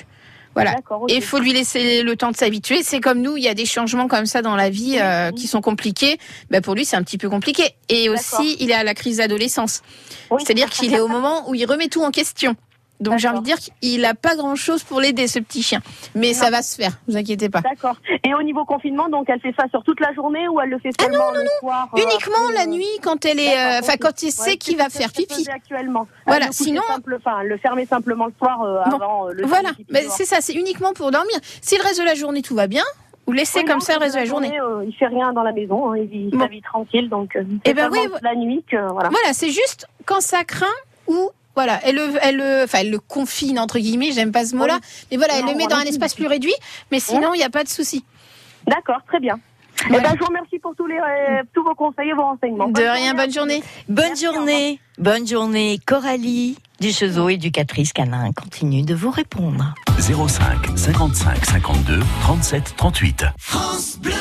Speaker 4: Voilà.
Speaker 9: D'accord, ok.
Speaker 4: Et il faut lui laisser le temps de s'habituer. C'est comme nous, il y a des changements comme ça dans la vie euh, qui sont compliqués. Ben pour lui, c'est un petit peu compliqué. Et
Speaker 9: D'accord.
Speaker 4: aussi, il est à la crise d'adolescence.
Speaker 9: Oui.
Speaker 4: C'est-à-dire qu'il est au moment où il remet tout en question. Donc j'ai envie de dire qu'il n'a pas grand-chose pour l'aider, ce petit chien. Mais non. Ça va se faire, vous inquiétez pas.
Speaker 9: D'accord. Et au niveau confinement, donc elle fait ça sur toute la journée ou elle le fait seulement
Speaker 4: ah non, non,
Speaker 9: le
Speaker 4: non.
Speaker 9: soir
Speaker 4: euh, Uniquement
Speaker 9: après,
Speaker 4: la nuit quand elle est, enfin euh, quand il sait ouais, qu'il va faire pipi.
Speaker 9: Actuellement.
Speaker 4: Voilà.
Speaker 9: Ah,
Speaker 4: Sinon,
Speaker 9: simple, enfin le fermer simplement le soir euh,
Speaker 4: bon.
Speaker 9: avant euh, le.
Speaker 4: Voilà. Mais c'est ça, c'est uniquement pour dormir. Si le reste de la journée tout va bien, vous laissez oui, comme non, ça le reste de la journée. journée
Speaker 9: euh, il fait rien dans la maison, hein, il vit bon. sa vie tranquille, donc. Euh,
Speaker 4: et ben oui.
Speaker 9: La nuit, que, voilà.
Speaker 4: Voilà, c'est juste quand ça craint ou. Voilà, elle le, elle le, enfin, elle le confine entre guillemets. J'aime pas ce mot-là, oui. mais voilà, elle non, le met dans un espace plus réduit. Mais sinon, il n'y a pas de souci.
Speaker 9: D'accord, très bien. Voilà. Eh ben, je vous remercie pour tous les, euh, tous vos conseils et vos renseignements.
Speaker 4: De
Speaker 9: bonne
Speaker 4: rien,
Speaker 9: journée
Speaker 4: bonne journée.
Speaker 2: Bonne Merci, journée, bonne journée. Coralie Duchezeau, éducatrice canin, continue de vous répondre.
Speaker 3: zéro cinq cinquante-cinq cinquante-deux trente-sept trente-huit.
Speaker 10: France Bleu.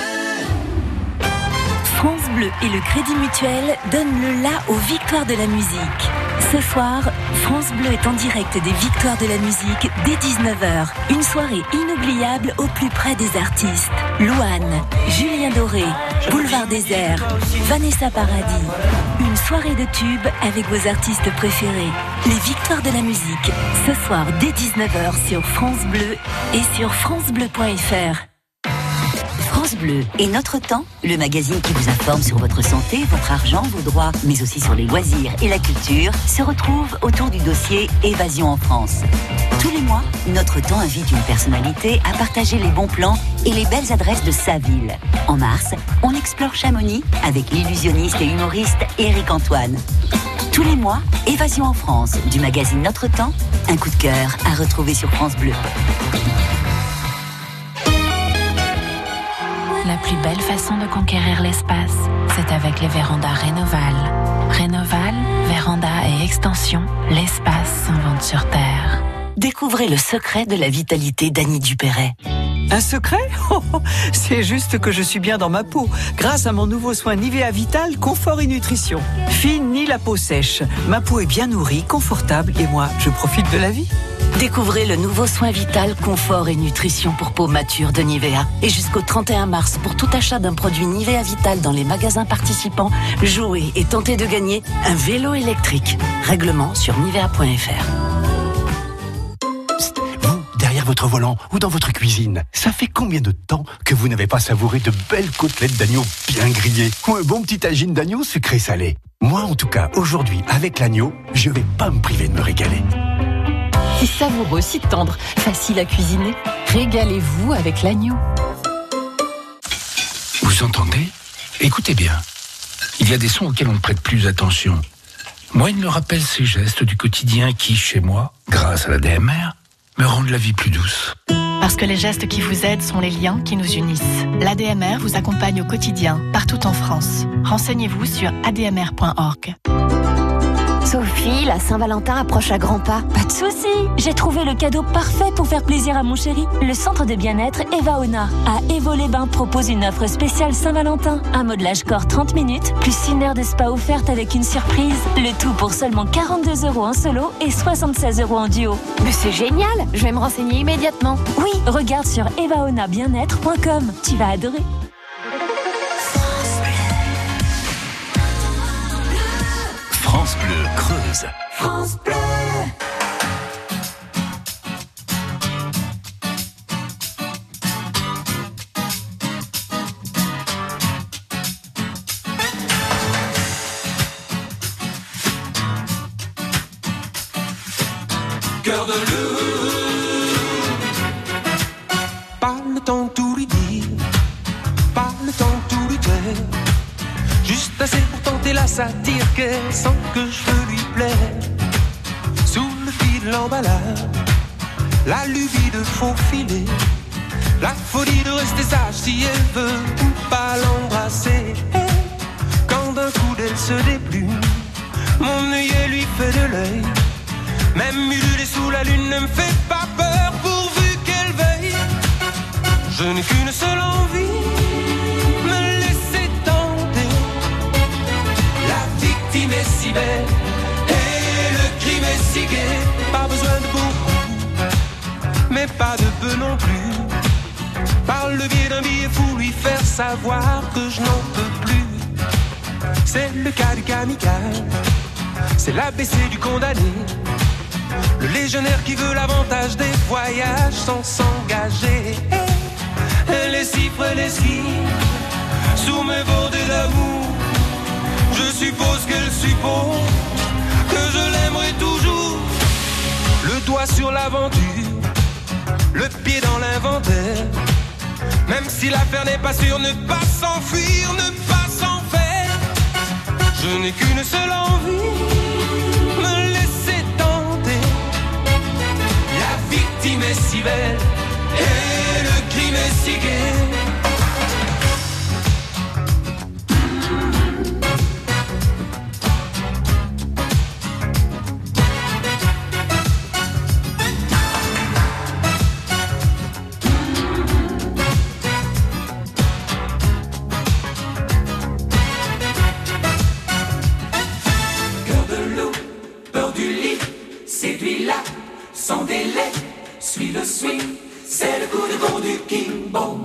Speaker 10: France Bleu et le Crédit Mutuel donnent le la aux victoires de la musique. Ce soir, France Bleu est en direct des victoires de la musique dès dix-neuf heures. Une soirée inoubliable au plus près des artistes. Louane, Julien Doré, Boulevard Désert, Vanessa Paradis. Une soirée de tubes avec vos artistes préférés. Les victoires de la musique. Ce soir dès dix-neuf heures sur France Bleu et sur francebleu point f r.
Speaker 11: France Bleu et Notre Temps, le magazine qui vous informe sur votre santé, votre argent, vos droits, mais aussi sur les loisirs et la culture, se retrouve autour du dossier Évasion en France. Tous les mois, Notre Temps invite une personnalité à partager les bons plans et les belles adresses de sa ville. En mars, on explore Chamonix avec l'illusionniste et humoriste Éric Antoine. Tous les mois, Évasion en France, du magazine Notre Temps, un coup de cœur à retrouver sur France Bleu.
Speaker 12: La plus belle façon de conquérir l'espace, c'est avec les vérandas Rénoval. Rénoval, véranda et extension, l'espace s'invente sur Terre.
Speaker 11: Découvrez le secret de la vitalité d'Annie Dupéret.
Speaker 13: Un secret ? Oh, c'est juste que je suis bien dans ma peau, grâce à mon nouveau soin Nivea Vital Confort et Nutrition. Fini la peau sèche, ma peau est bien nourrie, confortable et moi, je profite de la vie.
Speaker 11: Découvrez le nouveau soin Vital Confort et Nutrition pour peau mature de Nivea. Et jusqu'au trente et un mars, pour tout achat d'un produit Nivea Vital dans les magasins participants, jouez et tentez de gagner un vélo électrique. Règlement sur nivea point f r.
Speaker 14: Derrière votre volant ou dans votre cuisine, ça fait combien de temps que vous n'avez pas savouré de belles côtelettes d'agneau bien grillées ou un bon petit tagine d'agneau sucré-salé? Moi, en tout cas, aujourd'hui, avec l'agneau, je vais pas me priver de me régaler.
Speaker 15: Si savoureux, si tendre, facile à cuisiner, régalez-vous avec l'agneau.
Speaker 16: Vous entendez? Écoutez bien. Il y a des sons auxquels on ne prête plus attention. Moi, il me rappelle ces gestes du quotidien qui, chez moi, grâce à la D M R, me rendent la vie plus douce.
Speaker 17: Parce que les gestes qui vous aident sont les liens qui nous unissent. L'A D M R vous accompagne au quotidien, partout en France. Renseignez-vous sur a d m r point org.
Speaker 18: Sophie, la Saint-Valentin approche à grands pas.
Speaker 19: Pas de souci, j'ai trouvé le cadeau parfait pour faire plaisir à mon chéri. Le centre de bien-être Evaona à Évaux-les-Bains propose une offre spéciale Saint-Valentin. Un modelage corps trente minutes, plus une heure de spa offerte avec une surprise. Le tout pour seulement quarante-deux euros en solo et soixante-seize euros en duo.
Speaker 18: Mais c'est génial, je vais me renseigner immédiatement.
Speaker 19: Oui, regarde sur evaona bien être point com, tu vas adorer.
Speaker 3: France Bleu Creuse.
Speaker 10: France Bleu.
Speaker 20: Cœur de loup. Pas le temps de tout lui dire, pas le temps de tout lui faire. Juste assez pour tenter la satire qu'elle sent que je veux lui plaire. Sous le fil de l'emballage, la lubie de faufiler, la folie de rester sage si elle veut ou pas l'embrasser. Quand d'un coup d'elle se déplume, mon œillet lui fait de l'œil. Même ululer sous la lune ne me fait pas peur pourvu qu'elle veille. Je n'ai qu'une seule envie, me laisser tenter. La victime est si belle et le crime est si gai. Pas besoin de beaucoup, mais pas de peu non plus. Par le biais d'un billet fou, lui faire savoir que je n'en peux plus. C'est le cas du kamikaze, c'est l'A B C du condamné, le légionnaire qui veut l'avantage des voyages sans s'engager. Et les cifres, les skis, sous mes bordées d'amour, je suppose qu'elle suppose que je l'aimerai toujours. Le doigt sur l'aventure, le pied dans l'inventaire. Même si l'affaire n'est pas sûre, ne pas s'enfuir, ne pas s'en faire. Je n'ai qu'une seule envie, me laisser tenter. La victime est si belle et le crime est si gai.
Speaker 21: Sans délai, suis le swing, c'est le coup de vent du King Bong.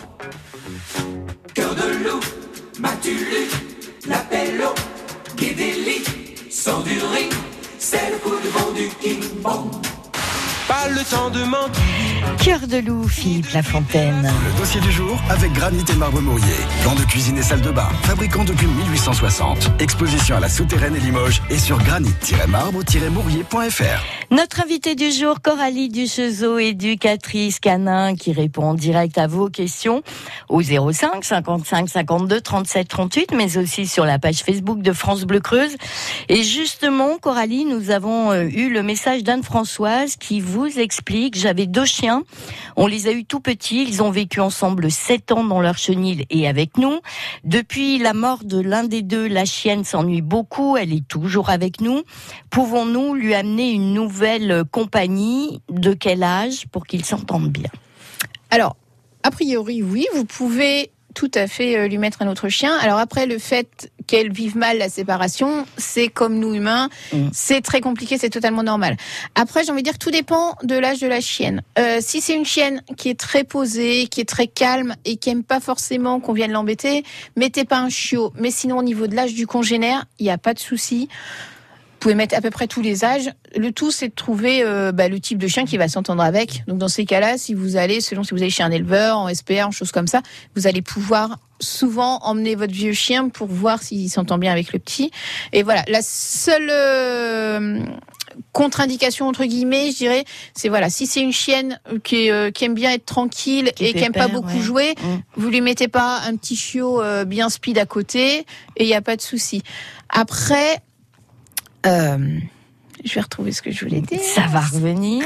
Speaker 21: Cœur de loup, m'as-tu lu, l'appel au Guédéli, sort du ring, c'est le coup de vent du King Bong.
Speaker 20: Pas le temps de mentir.
Speaker 2: Cœur de loup, Philippe Lafontaine.
Speaker 1: Le dossier du jour avec Granit et Marbre Mourier. Plan de cuisine et salle de bain. Fabricant depuis mille huit cent soixante. Exposition à la Souterraine et Limoges et sur granit tiret marbre tiret mourier point f r.
Speaker 2: Notre invitée du jour, Coralie Duchezeau, éducatrice canin, qui répond en direct à vos questions au zéro cinq cinquante-cinq cinquante-deux trente-sept trente-huit, mais aussi sur la page Facebook de France Bleu Creuse. Et justement, Coralie, nous avons eu le message d'Anne-Françoise qui vous explique: j'avais deux chiens, on les a eus tout petits, ils ont vécu ensemble sept ans dans leur chenil et avec nous. Depuis la mort de l'un des deux, la chienne s'ennuie beaucoup, elle est toujours avec nous. Pouvons-nous lui amener une nouvelle compagnie? De quel âge pour qu'ils s'entendent bien?
Speaker 4: Alors, a priori, oui, vous pouvez tout à fait lui mettre un autre chien. Alors après, le fait qu'elle vive mal la séparation, c'est comme nous humains, mmh. c'est très compliqué, c'est totalement normal. Après, j'ai envie de dire que tout dépend de l'âge de la chienne. Euh, si c'est une chienne qui est très posée, qui est très calme et qui aime pas forcément qu'on vienne l'embêter, mettez pas un chiot. Mais sinon, au niveau de l'âge du congénère, il n'y a pas de souci. Vous pouvez mettre à peu près tous les âges. Le tout, c'est de trouver euh, bah, le type de chien qui va s'entendre avec. Donc, dans ces cas-là, si vous allez, selon si vous allez chez un éleveur, en S P A, en choses comme ça, vous allez pouvoir souvent emmener votre vieux chien pour voir s'il s'entend bien avec le petit. Et voilà, la seule euh, contre-indication, entre guillemets, je dirais, c'est voilà, si c'est une chienne qui, euh, qui aime bien être tranquille qui et qui aime pas beaucoup ouais. jouer, mmh. vous lui mettez pas un petit chiot euh, bien speed à côté et il n'y a pas de souci. Après... Euh, je vais retrouver ce que je voulais dire.
Speaker 2: Ça va revenir.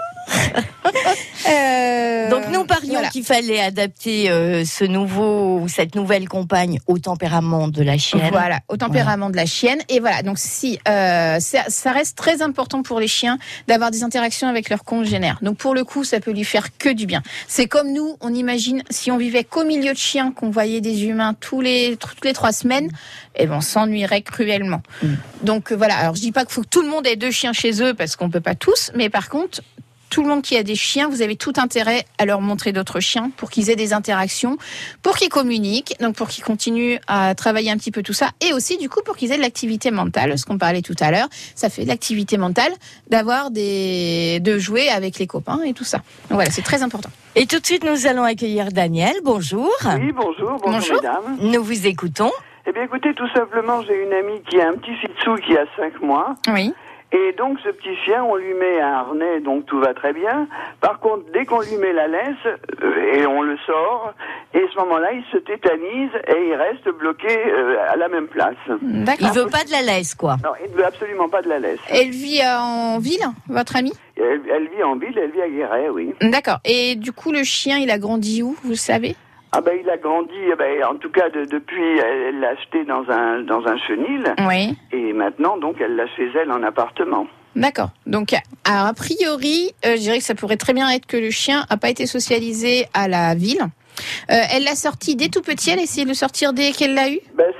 Speaker 2: euh, Donc nous parlions voilà. qu'il fallait adapter euh, ce nouveau ou cette nouvelle compagne au tempérament de la chienne.
Speaker 4: Voilà, au tempérament voilà. de la chienne. Et voilà, donc si euh, ça, ça reste très important pour les chiens d'avoir des interactions avec leurs congénères. Donc pour le coup, ça peut lui faire que du bien. C'est comme nous, on imagine si on vivait qu'au milieu de chiens, qu'on voyait des humains tous les toutes les trois semaines, et ben on s'ennuierait cruellement. Mm. Donc euh, voilà. Alors je dis pas qu'il faut que tout le monde ait deux chiens chez eux parce qu'on peut pas tous, mais par contre tout le monde qui a des chiens, vous avez tout intérêt à leur montrer d'autres chiens pour qu'ils aient des interactions, pour qu'ils communiquent, donc pour qu'ils continuent à travailler un petit peu tout ça, et aussi du coup pour qu'ils aient de l'activité mentale, ce qu'on parlait tout à l'heure, ça fait de l'activité mentale d'avoir des, de jouer avec les copains et tout ça. Donc voilà, c'est très important.
Speaker 2: Et tout de suite, nous allons accueillir Daniel. Bonjour.
Speaker 22: Oui, bonjour, bonjour, bonjour. Mesdames.
Speaker 2: Nous vous écoutons.
Speaker 22: Eh bien, écoutez, tout simplement, j'ai une amie qui a un petit shih tzu qui a cinq mois.
Speaker 4: Oui.
Speaker 22: Et donc, ce petit chien, on lui met un harnais, donc tout va très bien. Par contre, dès qu'on lui met la laisse, euh, et on le sort, et à ce moment-là, il se tétanise et il reste bloqué euh, à la même place.
Speaker 2: D'accord. Il veut pas de la laisse, quoi.
Speaker 22: Non, il ne veut absolument pas de la laisse.
Speaker 4: Elle vit euh, en ville, votre amie ?
Speaker 22: elle, elle vit en ville, elle vit à Guéret, oui.
Speaker 4: D'accord. Et du coup, le chien, il a grandi où, vous savez ?
Speaker 22: Ah ben il a grandi, ben, en tout cas de, depuis, elle l'a acheté dans un dans un chenil.
Speaker 4: Oui.
Speaker 22: Et maintenant donc elle l'a chez elle en appartement.
Speaker 4: D'accord. Donc alors, a priori, euh, je dirais que ça pourrait très bien être que le chien a pas été socialisé à la ville. Euh, elle l'a sorti dès tout petit, elle a essayé de le sortir dès qu'elle l'a eu.
Speaker 22: Ben, c'est-à-dire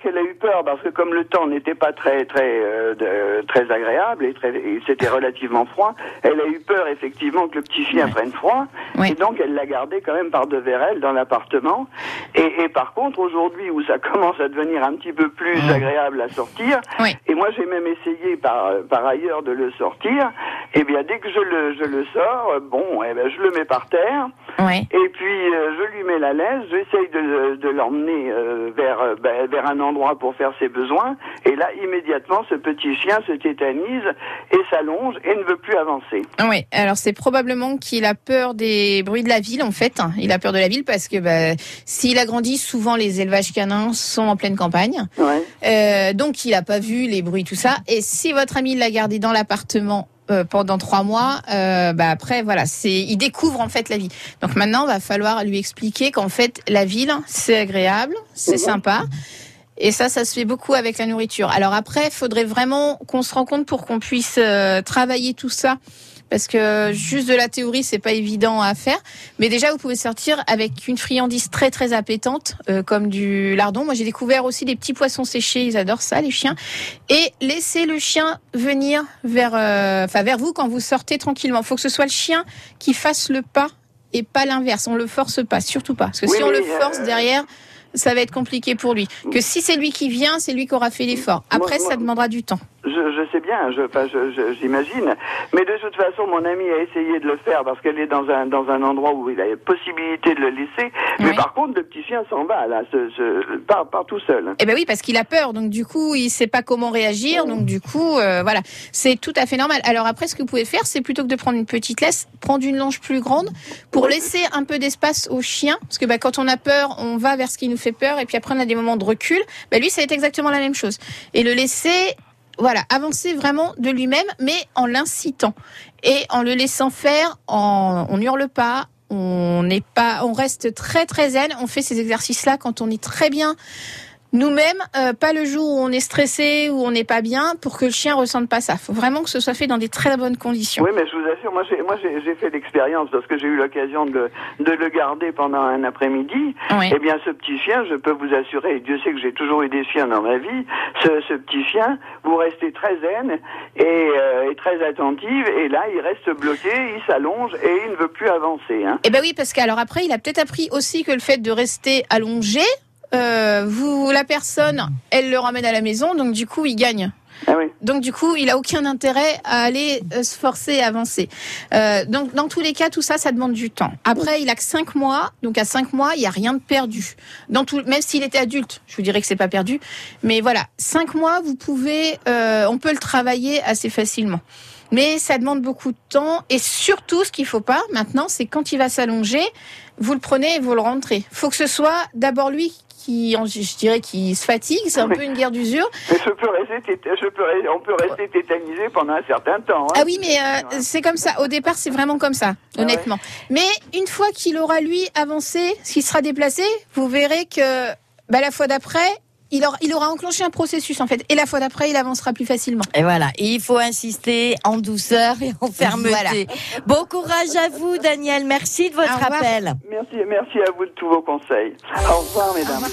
Speaker 22: qu'elle a eu peur parce que comme le temps n'était pas très très euh, de, très agréable et, très, et c'était relativement froid, elle a eu peur effectivement que le petit chien ouais. prenne froid. Oui. Et donc elle l'a gardé quand même par devers elle dans l'appartement. Et, et par contre aujourd'hui où ça commence à devenir un petit peu plus mmh. agréable à sortir, oui. et moi j'ai même essayé par par ailleurs de le sortir. Et bien dès que je le je le sors, bon, eh ben je le mets par terre. Oui. Et puis euh, je lui mets la laisse, j'essaye de, de l'emmener euh, vers euh, ben, vers un endroit pour faire ses besoins. Et là immédiatement ce petit chien se tétanise et s'allonge et ne veut plus avancer.
Speaker 4: Oui. Alors c'est probablement qu'il a peur des bruits de la ville en fait. Il a peur de la ville parce que bah, s'il a grandi, souvent les élevages canins sont en pleine campagne. Ouais. Euh, donc il a pas vu les bruits, tout ça. Et si votre ami l'a gardé dans l'appartement euh, pendant trois mois, euh, bah après voilà, c'est il découvre en fait la vie. Donc maintenant, il va falloir lui expliquer qu'en fait la ville c'est agréable, c'est mmh. sympa. Et ça, ça se fait beaucoup avec la nourriture. Alors après, il faudrait vraiment qu'on se rende compte pour qu'on puisse euh, travailler tout ça. Parce que juste de la théorie, c'est pas évident à faire. Mais déjà, vous pouvez sortir avec une friandise très très appétante, euh, comme du lardon. Moi, j'ai découvert aussi des petits poissons séchés. Ils adorent ça, les chiens. Et laissez le chien venir vers, euh, enfin vers vous quand vous sortez tranquillement. Il faut que ce soit le chien qui fasse le pas et pas l'inverse. On le force pas, surtout pas. Parce que oui, si on le force euh... derrière, ça va être compliqué pour lui. Que si c'est lui qui vient, c'est lui qui aura fait l'effort. Après, moi, moi, ça demandera du temps.
Speaker 22: Je, je sais bien, je, enfin, je, je, j'imagine. Mais de toute façon, mon amie a essayé de le faire parce qu'elle est dans un dans un endroit où il a la possibilité de le laisser. Mais oui. par contre, le petit chien s'en va là, se, se, part, part tout seul.
Speaker 4: Eh ben oui, parce qu'il a peur. Donc du coup, il sait pas comment réagir. Oui. Donc du coup, euh, voilà, c'est tout à fait normal. Alors après, ce que vous pouvez faire, c'est plutôt que de prendre une petite laisse, prendre une longe plus grande pour oui. laisser un peu d'espace au chien. Parce que bah, quand on a peur, on va vers ce qui nous fait peur, et puis après on a des moments de recul. Bah, lui, ça va être exactement la même chose. Et le laisser. Voilà, avancer vraiment de lui-même, mais en l'incitant et en le laissant faire. En, on hurle pas, on n'est pas, on reste très très zen. On fait ces exercices-là quand on est très bien nous-mêmes, euh, pas le jour où on est stressé, où on n'est pas bien, pour que le chien ressente pas ça. Il faut vraiment que ce soit fait dans des très bonnes conditions.
Speaker 22: Oui, mais je vous assure, moi j'ai, moi j'ai, j'ai fait l'expérience parce que j'ai eu l'occasion de, de le garder pendant un après-midi. Oui. Eh bien, ce petit chien, je peux vous assurer, et Dieu sait que j'ai toujours eu des chiens dans ma vie, ce, ce petit chien, vous restez très zen et, euh, et très attentive, et là, il reste bloqué, il s'allonge et il ne veut plus avancer. Hein.
Speaker 4: Eh ben oui, parce qu'alors après, il a peut-être appris aussi que le fait de rester allongé, Euh, vous, la personne, elle le ramène à la maison, donc du coup, il gagne.
Speaker 22: Ah oui.
Speaker 4: Donc du coup, il a aucun intérêt à aller euh, se forcer et avancer. Euh, donc dans tous les cas, tout ça, ça demande du temps. Après, il a que cinq mois, donc à cinq mois, il y a rien de perdu. Dans tout, même s'il était adulte, je vous dirais que c'est pas perdu. Mais voilà, cinq mois, vous pouvez, euh, on peut le travailler assez facilement. Mais ça demande beaucoup de temps, et surtout, ce qu'il faut pas maintenant, c'est quand il va s'allonger, vous le prenez et vous le rentrez. Faut que ce soit d'abord lui qui, je dirais, qui se fatigue, c'est un oui. peu une guerre d'usure.
Speaker 22: Mais je peux rester, je peux, on peut rester tétanisé pendant un certain temps. Hein.
Speaker 4: Ah oui, mais euh, c'est comme ça. Au départ, c'est vraiment comme ça, honnêtement. Ah ouais. Mais une fois qu'il aura lui avancé, s'il sera déplacé, vous verrez que bah, la fois d'après, Il aura, il aura enclenché un processus en fait, et la fois d'après il avancera plus facilement.
Speaker 2: Et voilà, et il faut insister en douceur et en fermeté. Voilà. Bon courage à vous, Daniel, merci de votre appel.
Speaker 22: Merci, merci à vous de tous vos conseils. Au revoir, mesdames.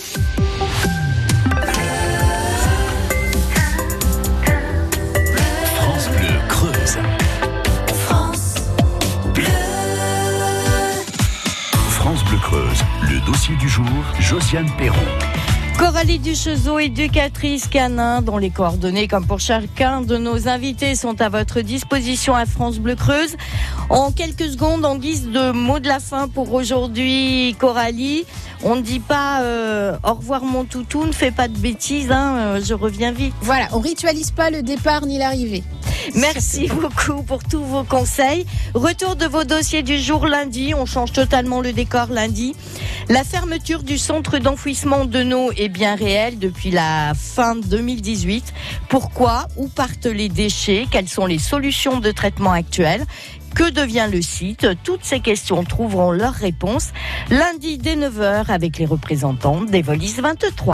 Speaker 3: France Bleu Creuse. France Bleu. France Bleu Creuse, le dossier du jour, Josiane Perron.
Speaker 2: Coralie Duchezeau, éducatrice canin, dont les coordonnées, comme pour chacun de nos invités, sont à votre disposition à France Bleu Creuse. En quelques secondes, en guise de mot de la fin pour aujourd'hui, Coralie, on ne dit pas euh, au revoir mon toutou, ne fais pas de bêtises, hein, euh, je reviens vite.
Speaker 4: Voilà, on ritualise pas le départ ni l'arrivée.
Speaker 2: Merci beaucoup pour tous vos conseils. Retour de vos dossiers du jour lundi. On change totalement le décor lundi. La fermeture du centre d'enfouissement de Naux est bien réelle depuis la fin deux mille dix-huit. Pourquoi ? Où partent les déchets ? Quelles sont les solutions de traitement actuelles ? Que devient le site ? Toutes ces questions trouveront leur réponse lundi dès neuf heures avec les représentants des Volis vingt-trois.